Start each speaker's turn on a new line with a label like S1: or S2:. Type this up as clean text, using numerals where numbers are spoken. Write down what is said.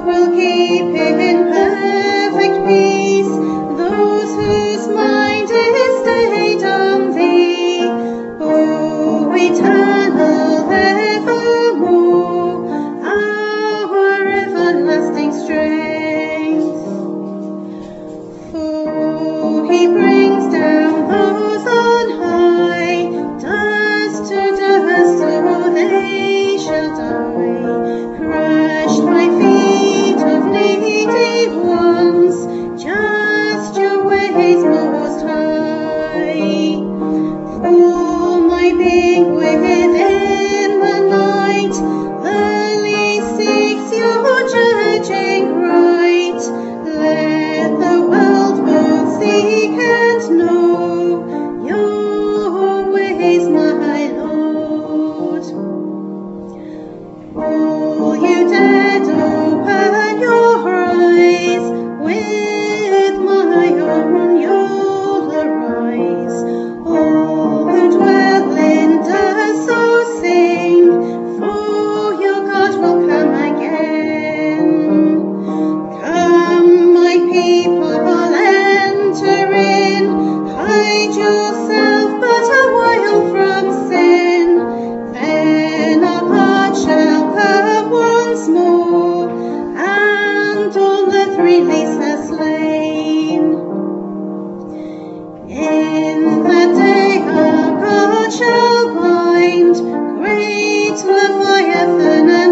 S1: will keep in perfect peace those whose mind is stayed on thee, O eternal evermore, our everlasting strength. For he brings down those on high, dust to dust, so they shall die, crushed by feet of needy ones, just your ways most high. For my being within the night early seeks your judging right. Let the world both seek and know your ways, my Lord. All you dead, open your eyes, with my own you'll arise. All who dwell in dust, so sing, for your God will come again. Come, my people, enter in, hide yourself but a while from sin, then our heart shall come once more, and all earth release the slain. In that day our God shall bind great Leviathan